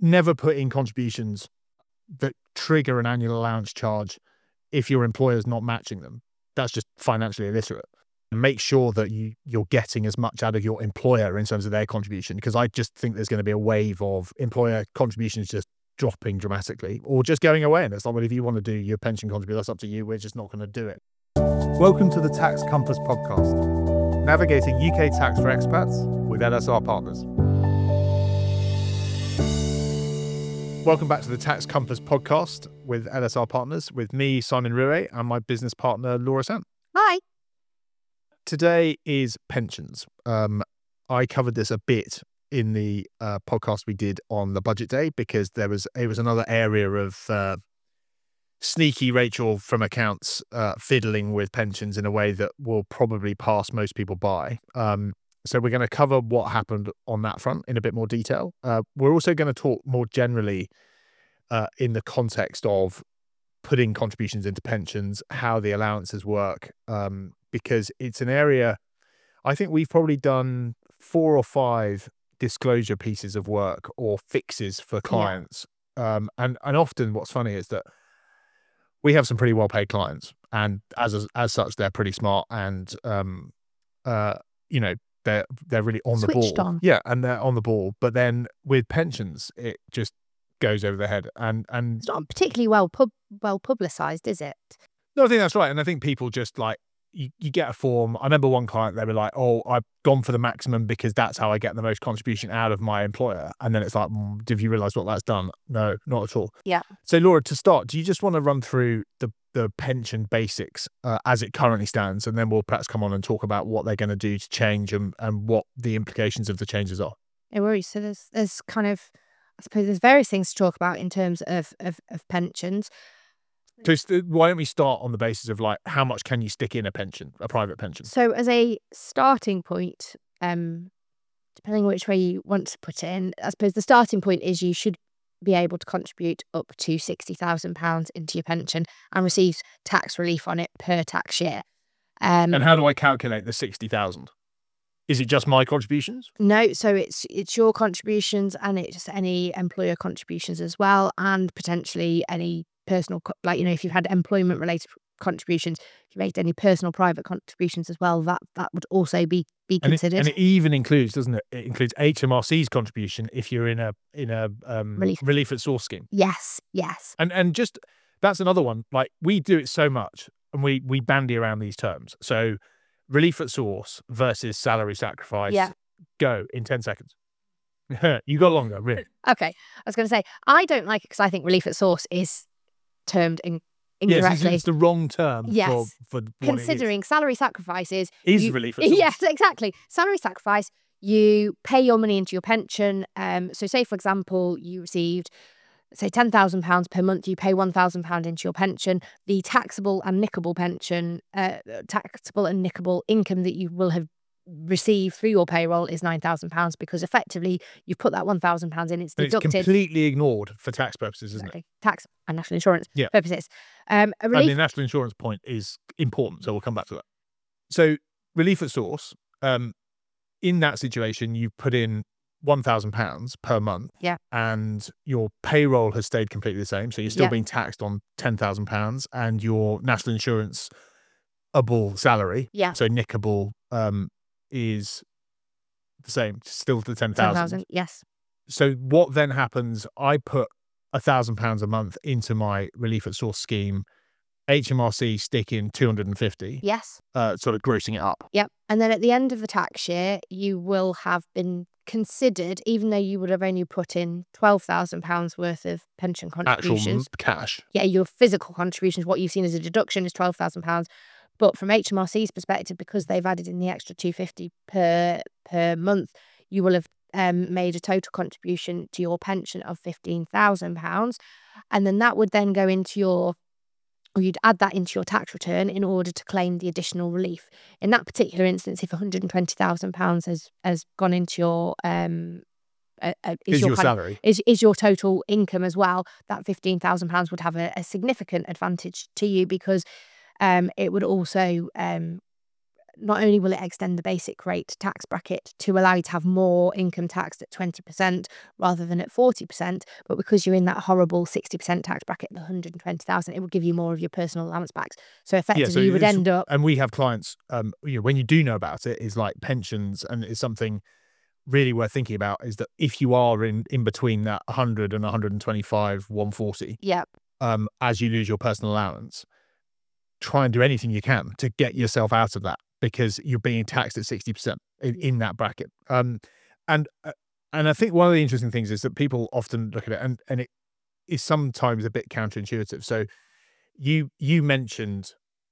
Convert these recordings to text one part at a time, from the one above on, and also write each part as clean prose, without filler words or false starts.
never put in contributions that trigger an annual allowance charge if your employer's not matching them. That's just financially illiterate. Make sure that you're getting as much out of your employer in terms of their contribution, because I just think there's going to be a wave of employer contributions just dropping dramatically or just going away. And it's like, well, if you want to do your pension contribution, that's up to you. We're just not going to do it. Welcome to the Tax Compass podcast, navigating UK tax for expats with LSR Partners. Welcome back to the Tax Compass podcast with LSR Partners, with me, Simon Ruet, and my business partner, Laura Sant. Hi. Today is pensions. I covered this a bit in the podcast we did on the budget day because it was another area of sneaky Rachel from accounts fiddling with pensions in a way that will probably pass most people by. So we're going to cover what happened on that front in a bit more detail. We're also going to talk more generally in the context of putting contributions into pensions, how the allowances work, because it's an area I think we've probably done 4 or 5 disclosure pieces of work or fixes for clients. Yeah. And often what's funny is that we have some pretty well-paid clients, and as such, they're pretty smart and, they're really on the ball. On. Yeah, and they're on the ball. But then with pensions, it just goes over their head. And it's not particularly well publicised, is it? No, I think that's right. And I think people just like, you get a form. I remember one client, they were like, oh, I've gone for the maximum because that's how I get the most contribution out of my employer. And then it's like, have you realised what that's done? No, not at all. Yeah. So Laura, to start, do you just want to run through the pension basics as it currently stands, and then we'll perhaps come on and talk about what they're going to do to change and what the implications of the changes are? No worries. So there's kind of, I suppose there's various things to talk about in terms of pensions. So why don't we start on the basis of like, how much can you stick in a pension, a private pension? So as a starting point, depending which way you want to put it in, I suppose the starting point is you should be able to contribute up to £60,000 into your pension and receive tax relief on it per tax year. And how do I calculate the 60,000? Is it just my contributions? No, so it's your contributions, and it's any employer contributions as well, and potentially any personal, if you've had employment related contributions, if you made any personal private contributions as well, that would also be considered. And it even includes, doesn't it? It includes HMRC's contribution if you're in a relief at source scheme. Yes. And just, that's another one. Like, we do it so much, and we bandy around these terms. So relief at source versus salary sacrifice. Yeah. Go in 10 seconds. You got longer, really. Okay. I was going to say, I don't like it because I think relief at source is termed incorrectly. Yes, it's the wrong term. Yes. For considering salary sacrifice is relief at source. Yes, exactly. Salary sacrifice, you pay your money into your pension. So say, for example, you received, say, £10,000 per month, you pay £1,000 into your pension. The taxable and nickable income that you will have received through your payroll is £9,000, because effectively you've put that £1,000 in, it's deducted. It's completely ignored for tax purposes, isn't it? Tax and national insurance purposes. And the national insurance point is important, so we'll come back to that. So relief at source, in that situation, you put in £1,000 per month, and your payroll has stayed completely the same, so you're still being taxed on £10,000, and your national insurance-able salary, so nickable, is the same, still the 10,000. Yes. So what then happens? I put £1,000 a month into my relief at source scheme. HMRC stick in 250. Yes. Sort of grossing it up. Yep. And then at the end of the tax year, you will have been considered, even though you would have only put in £12,000 worth of pension contributions. Actual cash. Yeah, your physical contributions, what you've seen as a deduction is £12,000. But from HMRC's perspective, because they've added in the extra £250 per month, you will have made a total contribution to your pension of £15,000. And then that would then go into you'd add that into your tax return in order to claim the additional relief. In that particular instance, if £120,000 has gone into your salary, is your total income as well, that £15,000 would have a significant advantage to you, because it would also not only will it extend the basic rate tax bracket to allow you to have more income taxed at 20% rather than at 40%, but because you're in that horrible 60% tax bracket, the 120,000, it will give you more of your personal allowance back. So effectively, you would end up. And we have clients, when you do know about it, is like pensions, and it's something really worth thinking about, is that if you are in between that 100 and 125, 140, Yeah. As you lose your personal allowance, try and do anything you can to get yourself out of that, because you're being taxed at 60% in that bracket. And I think one of the interesting things is that people often look at it, and it is sometimes a bit counterintuitive. So you mentioned,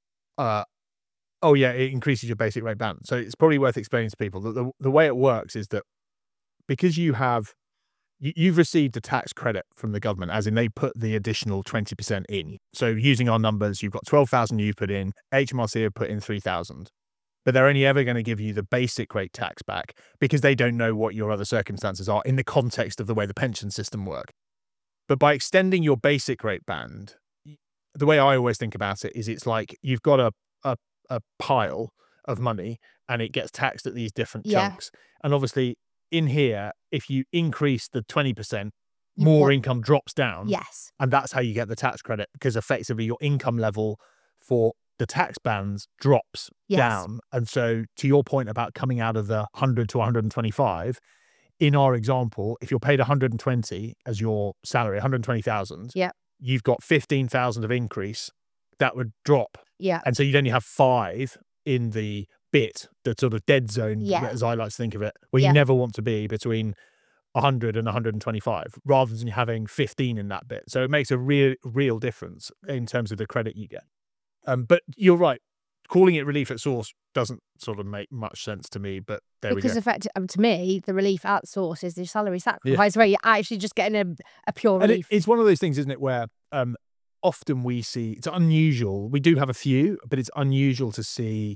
oh yeah, it increases your basic rate band. So it's probably worth explaining to people that the way it works is that because you've received a tax credit from the government, as in they put the additional 20% in. So using our numbers, you've got 12,000 you put in, HMRC have put in 3,000, but they're only ever going to give you the basic rate tax back because they don't know what your other circumstances are in the context of the way the pension system works. But by extending your basic rate band, the way I always think about it is it's like you've got a pile of money and it gets taxed at these different chunks. And obviously in here, if you increase the 20%, more income drops down. Yes. And that's how you get the tax credit, because effectively your income level for the tax bands drops down. And so to your point about coming out of the 100 to 125, in our example, if you're paid 120 as your salary, 120,000, you've got 15,000 of increase, that would drop. And so you'd only have 5 in the bit, the sort of dead zone, as I like to think of it, where you never want to be, between 100 and 125, rather than having 15 in that bit. So it makes a real difference in terms of the credit you get. But you're right, calling it relief at source doesn't sort of make much sense to me, but there we go. Because to me, the relief at source is the salary sacrifice, where you're actually just getting a pure relief. It's one of those things, isn't it, where often we see, it's unusual, we do have a few, but it's unusual to see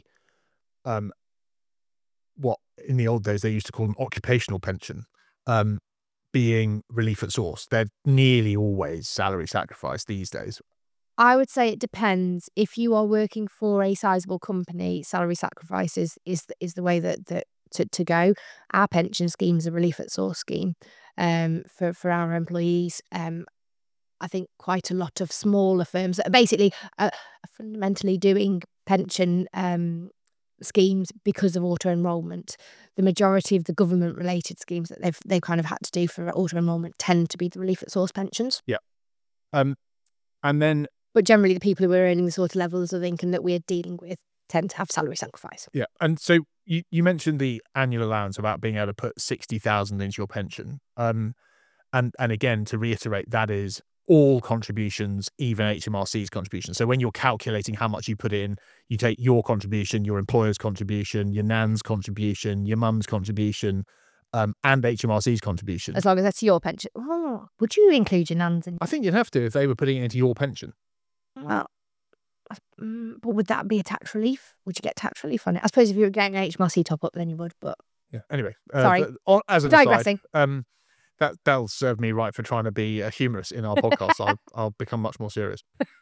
what in the old days they used to call an occupational pension being relief at source. They're nearly always salary sacrifice these days. I would say it depends. If you are working for a sizable company, salary sacrifice is the way that to go. Our pension scheme is a relief at source scheme for our employees. I think quite a lot of smaller firms that are basically fundamentally doing pension schemes because of auto enrolment. The majority of the government related schemes that they've kind of had to do for auto enrolment tend to be the relief at source pensions. And then, but generally the people who are earning the sort of levels of income that we're dealing with tend to have salary sacrifice. And so you mentioned the annual allowance about being able to put 60,000 into your pension. And again, to reiterate, that is all contributions, even HMRC's contribution. So when you're calculating how much you put in, you take your contribution, your employer's contribution, your nan's contribution, your mum's contribution, and HMRC's contribution. As long as that's your pension. Oh, would you include your nan's in? I think you'd have to if they were putting it into your pension. Well, but would that be a tax relief? Would you get tax relief on it? I suppose if you were getting an HMRC top up, then you would. But anyway, sorry, as a digressing. Aside, that'll serve me right for trying to be humorous in our podcast. I'll become much more serious.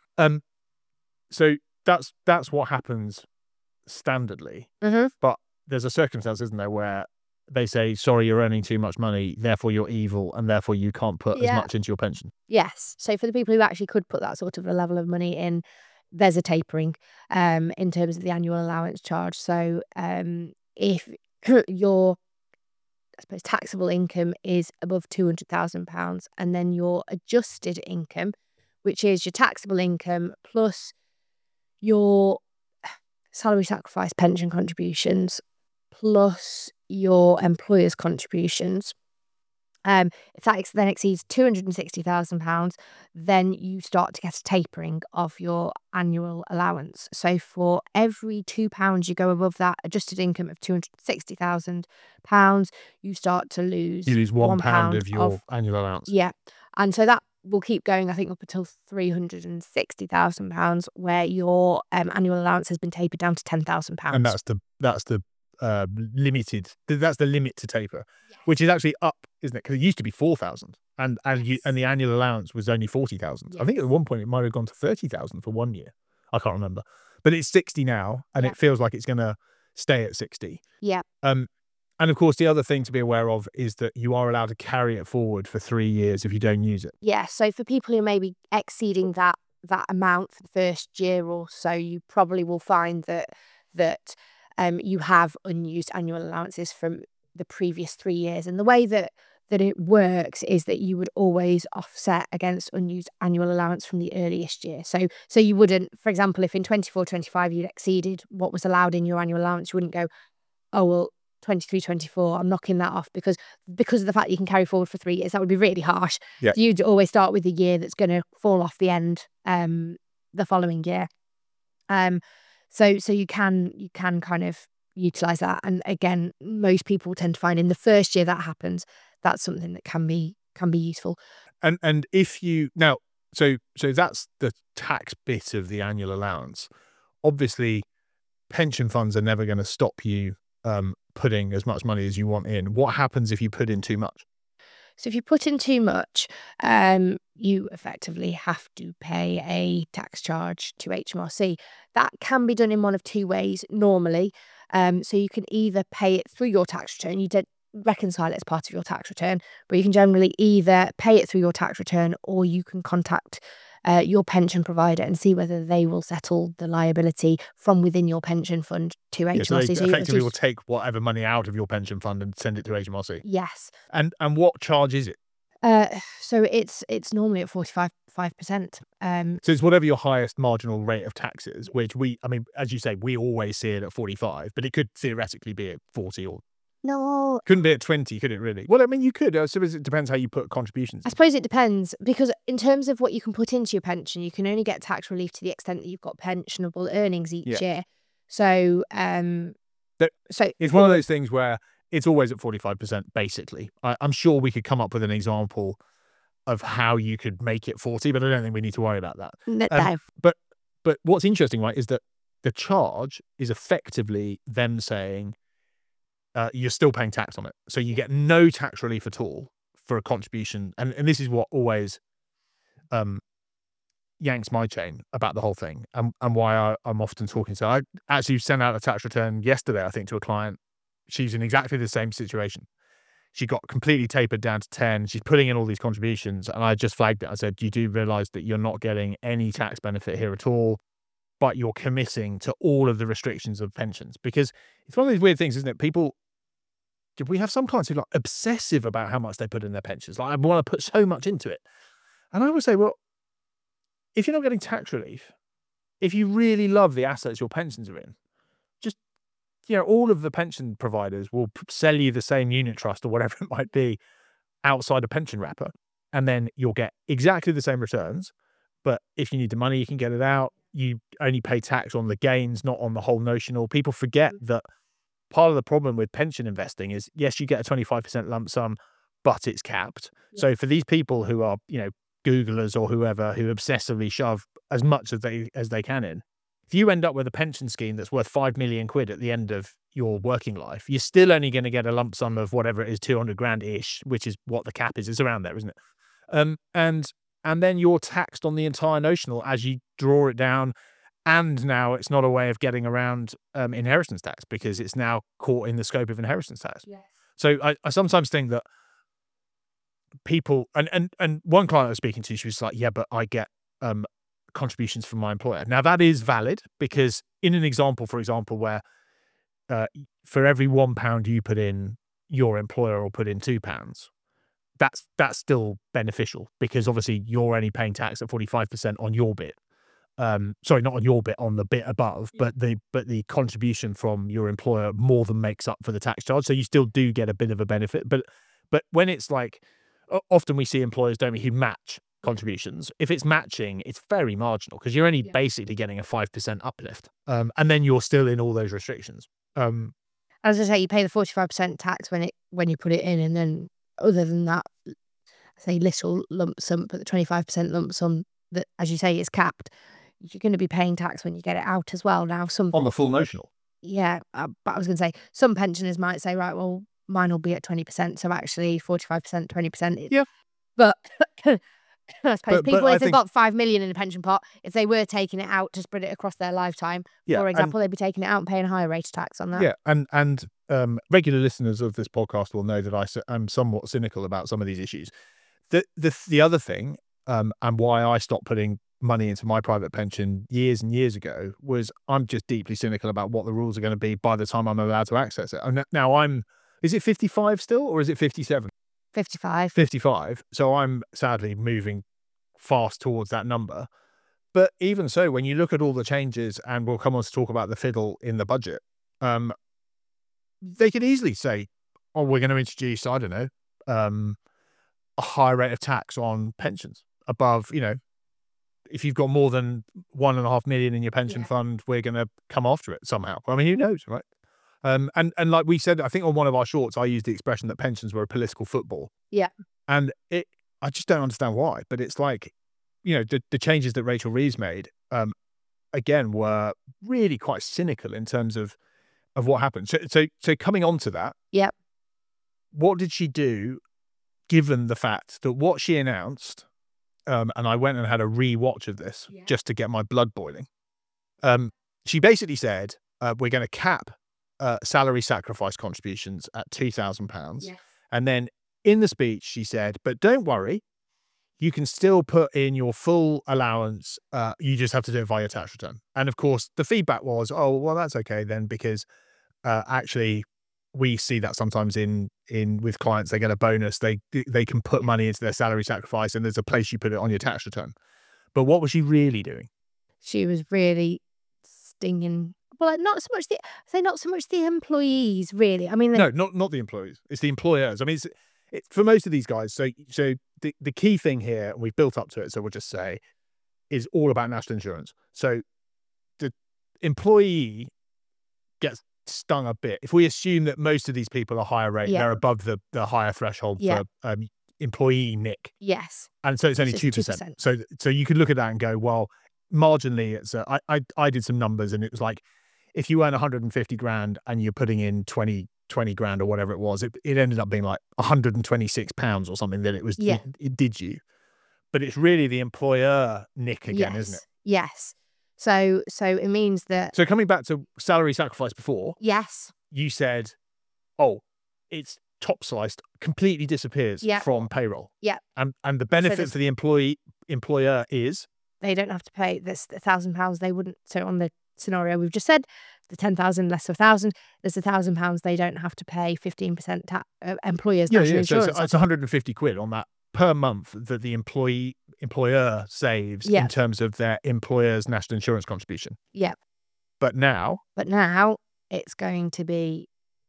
So that's what happens standardly. But there's a circumstance, isn't there, where they say, sorry, you're earning too much money, therefore you're evil, and therefore you can't put as much into your pension. Yes. So for the people who actually could put that sort of a level of money in, there's a tapering in terms of the annual allowance charge. So if your, I suppose, taxable income is above £200,000, and then your adjusted income, which is your taxable income plus your salary sacrifice pension contributions plus your employer's contributions, if that then exceeds £260,000, then you start to get a tapering of your annual allowance. So for every £2 you go above that adjusted income of £260,000, you start to lose. You lose £1 of your annual allowance. Yeah, and so that will keep going, I think, up until £360,000, where your annual allowance has been tapered down to £10,000. And that's the limited. That's the limit to taper, which is actually up, isn't it? Because it used to be 4,000, and the annual allowance was only 40,000. I think at one point it might have gone to 30,000 for 1 year. I can't remember, but it's 60 now, and it feels like it's going to stay at 60. Yeah. And of course, the other thing to be aware of is that you are allowed to carry it forward for 3 years if you don't use it. Yeah. So for people who may be exceeding that amount for the first year or so, you probably will find that you have unused annual allowances from the previous 3 years. And the way that it works is that you would always offset against unused annual allowance from the earliest year. So you wouldn't, for example, if in 24-25 you'd exceeded what was allowed in your annual allowance, you wouldn't go, oh, well, 23-24, I'm knocking that off because of the fact you can carry forward for 3 years. That would be really harsh. Yeah. You'd always start with a year that's going to fall off the end the following year. So you can kind of utilize that. And again, most people tend to find in the first year that happens, that's something that can be useful. And if you now, so that's the tax bit of the annual allowance. Obviously, pension funds are never going to stop you putting as much money as you want in. What happens if you put in too much? So if you put in too much, you effectively have to pay a tax charge to HMRC. That can be done in one of two ways normally. So you can either pay it through your tax return. You don't reconcile it as part of your tax return, but you can generally either pay it through your tax return or you can contact your pension provider and see whether they will settle the liability from within your pension fund to HMRC. So they So effectively will take whatever money out of your pension fund and send it to HMRC. Yes. And what charge is it? So it's normally at 45%. So it's whatever your highest marginal rate of tax is, which as you say, we always see it at 45, but it could theoretically be at 40 or. No. Couldn't be at 20, could it really? Well, I mean, you could. I suppose it depends how you put contributions in. I suppose it depends because in terms of what you can put into your pension, you can only get tax relief to the extent that you've got pensionable earnings each year. So, it's one of those things where it's always at 45%, basically. I'm sure we could come up with an example of how you could make it 40, but I don't think we need to worry about that. No. But what's interesting, right, is that the charge is effectively them saying, you're still paying tax on it. So you get no tax relief at all for a contribution. And this is what always yanks my chain about the whole thing and why I'm often talking. So I actually sent out a tax return yesterday, I think, to a client. She's in exactly the same situation. She got completely tapered down to 10. She's putting in all these contributions. And I just flagged it. I said, you do realize that you're not getting any tax benefit here at all, but you're committing to all of the restrictions of pensions. Because it's one of these weird things, isn't it? We have some clients who are obsessive about how much they put in their pensions. Like, I want to put so much into it. And I would say, well, if you're not getting tax relief, if you really love the assets your pensions are in, just, all of the pension providers will sell you the same unit trust or whatever it might be outside a pension wrapper. And then you'll get exactly the same returns. But if you need the money, you can get it out. You only pay tax on the gains, not on the whole notional. People forget that part of the problem with pension investing is, yes, you get a 25% lump sum, but it's capped. Yeah. So for these people who are, Googlers or whoever, who obsessively shove as much as they can in, if you end up with a pension scheme that's worth 5 million quid at the end of your working life, you're still only going to get a lump sum of whatever it is, 200 grand ish, which is what the cap is. It's around there, isn't it? And then you're taxed on the entire notional as you draw it down. And now it's not a way of getting around inheritance tax because it's now caught in the scope of inheritance tax. Yes. So I sometimes think that people, and one client I was speaking to, she was like, yeah, but I get contributions from my employer. Now that is valid because in an example, for example, where for every £1 you put in, your employer will put in £2. That's still beneficial because obviously you're only paying tax at 45% on your bit. Sorry, not on your bit, on the bit above, but the contribution from your employer more than makes up for the tax charge. So you still do get a bit of a benefit. But when it's like, often we see employers, don't we, who match contributions. If it's matching, it's very marginal because you're only basically getting a 5% uplift. And then you're still in all those restrictions. As I say, you pay the 45% tax when you put it in, and then other than that, say little lump sum, but the 25% lump sum that, as you say, is capped, you're going to be paying tax when you get it out as well. Now, on the full notional. Yeah, but I was going to say, some pensioners might say, right, well, mine will be at 20%, so actually 45%, 20%. Yeah. But I suppose But people, I if they've think, got 5 million in a pension pot, if they were taking it out to spread it across their lifetime, yeah, for and example, they'd be taking it out and paying a higher rate of tax on that. yeah, and regular listeners of this podcast will know that I'm somewhat cynical about some of these issues. The other thing, and why I stopped putting money into my private pension years and years ago, was I'm just deeply cynical about what the rules are going to be by the time I'm allowed to access it. And now is it 55 still, or is it 57? 55. 55. So I'm sadly moving fast towards that number. But even so, when you look at all the changes, and we'll come on to talk about the fiddle in the budget, they could easily say, "Oh, we're going to introduce, I don't know, a higher rate of tax on pensions above, if you've got more than 1.5 million in your pension fund, we're going to come after it somehow." I mean, who knows, right? And like we said, I think on one of our shorts, I used the expression that pensions were a political football. Yeah. And I just don't understand why. But it's like, the changes that Rachel Reeves made, again, were really quite cynical in terms of what happened. So coming on to that, Yep. what did she do, given the fact that what she announced, and I went and had a re-watch of this just to get my blood boiling. She basically said, we're going to cap salary sacrifice contributions at £2,000. Yes. And then in the speech, she said, but don't worry, you can still put in your full allowance. You just have to do it via tax return. And of course, the feedback was, oh, well, that's okay then, because actually we see that sometimes in with clients, they get a bonus. They can put money into their salary sacrifice, and there's a place you put it on your tax return. But what was she really doing? She was really stinging. Well, not so much the employees, really. I mean, No, not the employees. It's the employers. I mean, it's for most of these guys. So the key thing here, and we've built up to it, so we'll just say, is all about national insurance. So the employee gets stung a bit. If we assume that most of these people are higher rate, they're above the higher threshold for employee NIC. Yes. And so it's only 2%. So you could look at that and go, well, marginally, it's I did some numbers, and it was like, if you earn 150 grand and you're putting in 20 grand or whatever it was, it ended up being like £126 or something that it was, it did you. But it's really the employer NIC again, isn't it? Yes. So it means that. So coming back to salary sacrifice before, yes, you said, oh, it's top sliced, completely disappears from payroll. Yeah. And the benefit for the employer is they don't have to pay this £1,000. They wouldn't. So on the scenario we've just said, the 10,000 less of 1,000, there's £1,000. They don't have to pay 15% employers' national insurance. So it's 150 quid on that per month that the employer saves in terms of their employer's national insurance contribution. Yeah. But now it's going to be.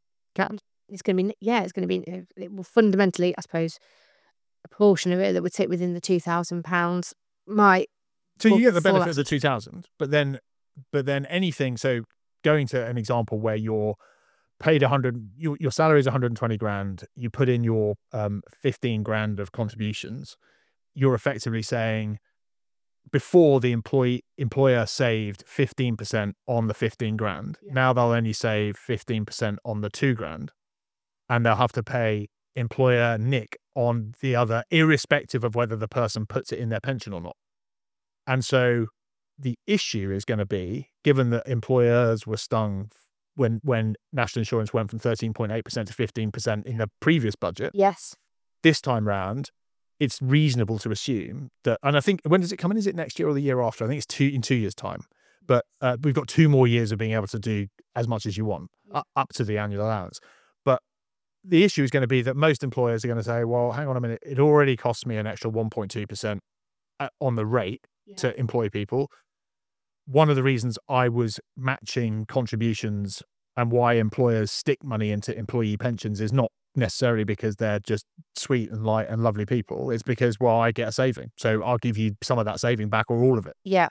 It's going to be. It will fundamentally, I suppose, a portion of it that would sit within the £2,000 might. So you get the benefit of the 2,000, but then anything. So going to an example where you're paid 100, your salary is 120 grand. You put in your 15 grand of contributions. You're effectively saying, before the employer saved 15% on the 15 grand. Now they'll only save 15% on the 2 grand, and they'll have to pay employer NIC on the other, irrespective of whether the person puts it in their pension or not. And so the issue is going to be, given that employers were stung when national insurance went from 13.8% to 15% in the previous budget. Yes. This time round, it's reasonable to assume that, and I think, when does it come in? Is it next year or the year after? I think it's in 2 years' time. But we've got 2 more years of being able to do as much as you want, up to the annual allowance. But the issue is going to be that most employers are going to say, well, hang on a minute, it already costs me an extra 1.2% on the rate to employ people. One of the reasons I was matching contributions and why employers stick money into employee pensions is not necessarily because they're just sweet and light and lovely people. It's because, well, I get a saving, so I'll give you some of that saving back, or all of it. Yeah.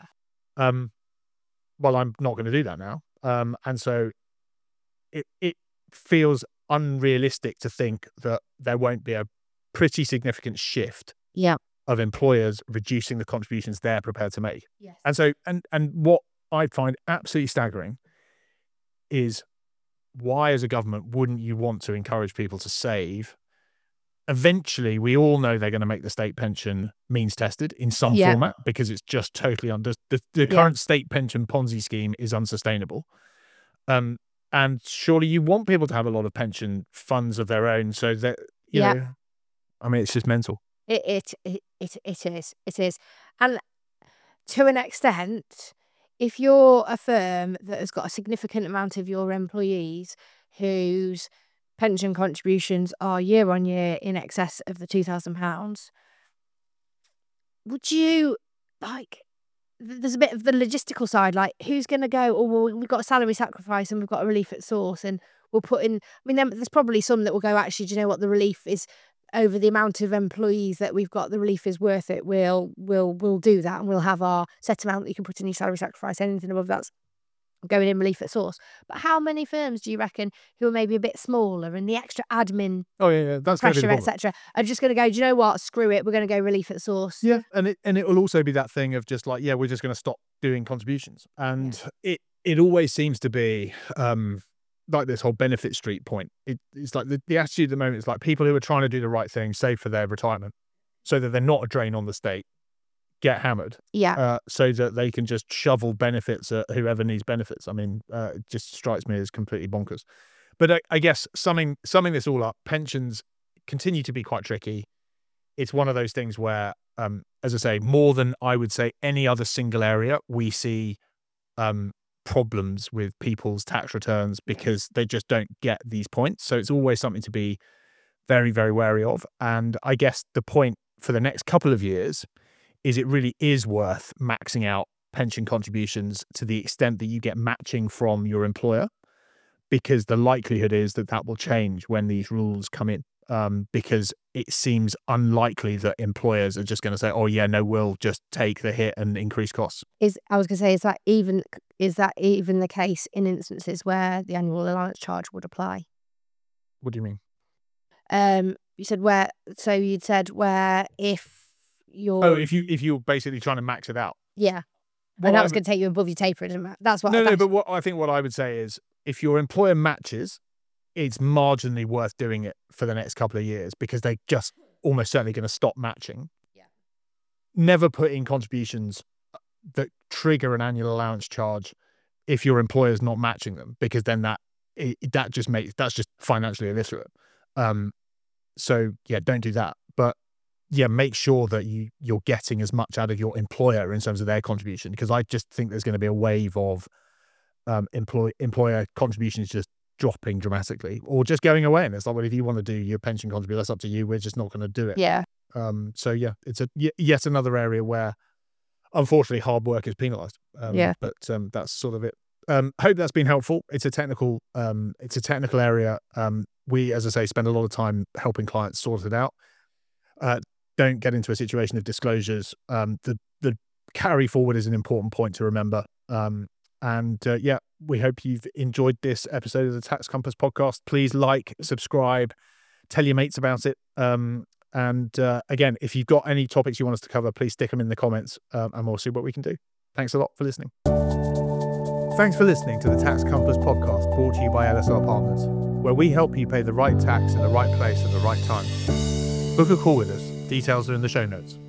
Well, I'm not going to do that now. And so it feels unrealistic to think that there won't be a pretty significant shift of employers reducing the contributions they're prepared to make. Yes. And so, and what I find absolutely staggering is, why as a government wouldn't you want to encourage people to save eventually, we all know they're going to make the state pension means tested in some Yeah. format because it's just totally the Yeah. current state pension Ponzi scheme is unsustainable. And surely you want people to have a lot of pension funds of their own, so that you Yeah. know, I mean, it's just mental. It is. And to an extent, if you're a firm that has got a significant amount of your employees whose pension contributions are year on year in excess of the £2,000, would you, like, there's a bit of the logistical side, like, who's going to go, oh, well, we've got a salary sacrifice and we've got a relief at source and we'll put in, I mean, there's probably some that will go, actually, do you know what, the relief is over the amount of employees that we've got, the relief is worth it. We'll do that, and we'll have our set amount that you can put in your salary sacrifice. Anything above that's going in relief at source. But how many firms do you reckon who are maybe a bit smaller and the extra admin Oh yeah, that's gonna be the pressure, problem. etc., are just going to go, do you know what, screw it, we're going to go relief at source? Yeah, and it will also be that thing of just like, yeah, we're just going to stop doing contributions, and it always seems to be like this whole benefit street point. It's like the attitude at the moment is like people who are trying to do the right thing, save for their retirement, so that they're not a drain on the state, get hammered, Yeah. so that they can just shovel benefits at whoever needs benefits. I mean, it just strikes me as completely bonkers. But I guess summing this all up, pensions continue to be quite tricky. It's one of those things where, as I say, more than I would say any other single area, we see problems with people's tax returns because they just don't get these points. So it's always something to be very, very wary of. And I guess the point for the next couple of years is it really is worth maxing out pension contributions to the extent that you get matching from your employer, because the likelihood is that that will change when these rules come in. Because it seems unlikely that employers are just going to say, "Oh yeah, no, we'll just take the hit and increase costs." I was going to say, is that even the case in instances where the annual allowance charge would apply? What do you mean? You said where, so you'd said where if you're... Oh, if you're basically trying to max it out. Yeah. What And that I was would- going to take you above your taper, didn't it? That's what... No, but what I would say is if your employer matches, it's marginally worth doing it for the next couple of years because they just almost certainly going to stop matching. Yeah. Never put in contributions that trigger an annual allowance charge if your employer's not matching them, because then that's just financially illiterate. So yeah, don't do that. But yeah, make sure that you're getting as much out of your employer in terms of their contribution, because I just think there's going to be a wave of employer contributions just dropping dramatically or just going away. And it's like, well, if you want to do your pension contribution, that's up to you. We're just not going to do it. Yeah. So yeah, it's yet another area where unfortunately hard work is penalized. But that's sort of it. Hope that's been helpful. It's a technical area. We, as I say, spend a lot of time helping clients sort it out. Don't get into a situation of disclosures. The carry forward is an important point to remember. Yeah, we hope you've enjoyed this episode of the Tax Compass podcast. Please like, subscribe, tell your mates about it. Again, if you've got any topics you want us to cover, please stick them in the comments, and we'll see what we can do. Thanks a lot for listening. Thanks for listening to the Tax Compass podcast, brought to you by LSR Partners, where we help you pay the right tax in the right place at the right time. Book a call with us. Details are in the show notes.